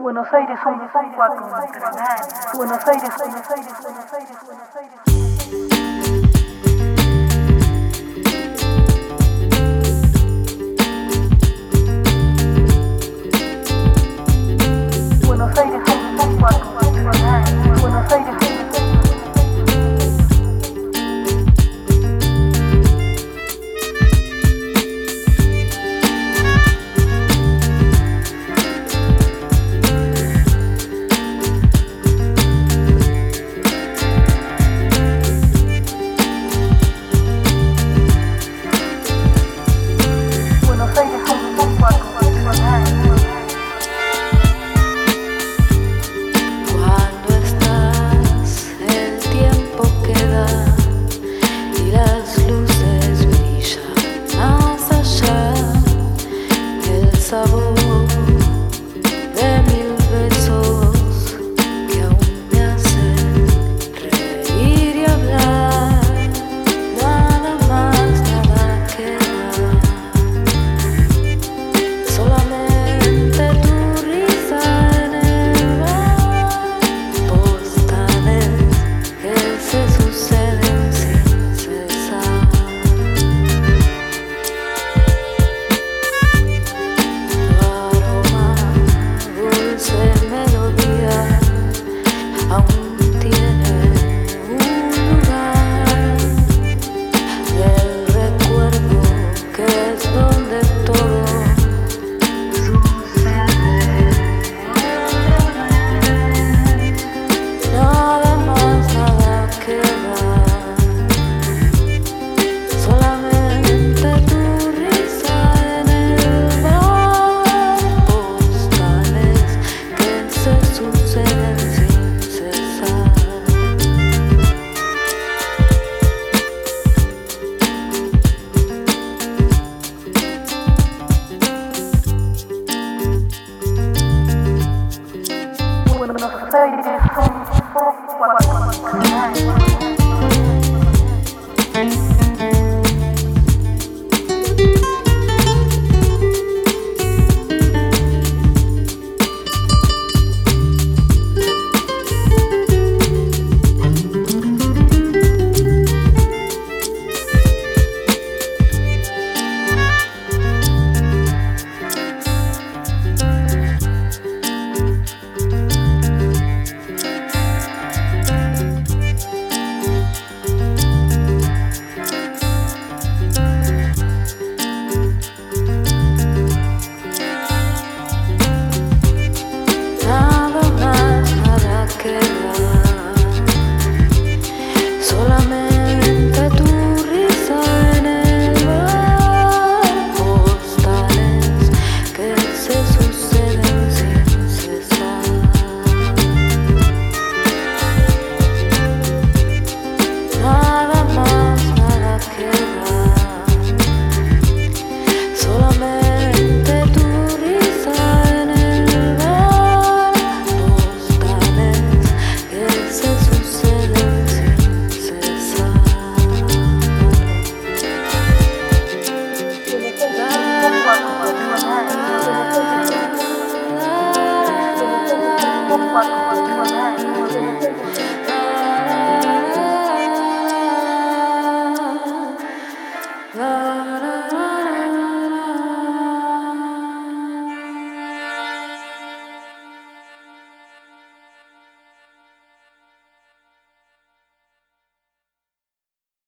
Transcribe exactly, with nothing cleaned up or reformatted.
Buenos Aires, Buenos Aires, cuatro, Buenos Aires, Buenos Aires, Buenos Aires, Buenos Aires. Buenos Aires, cuatro, Buenos Aires. Sabor de mil besos que aún me hacen reír y hablar. Nada más, nada queda, solamente tu risa en el bar. Postales que se suceden sin cesar. Aún tiene un lugar del recuerdo que es donde todo sucede. Nada más, nada queda, solamente tu risa en el bar. Postales que se suceden sin cesar. Buenos Aires, solamente tu risa en el bar. Postales que se suceden sin cesar. Nada más, nada queda, solamente tu risa en el bar. Postales que se suceden sin cesar. cuatro,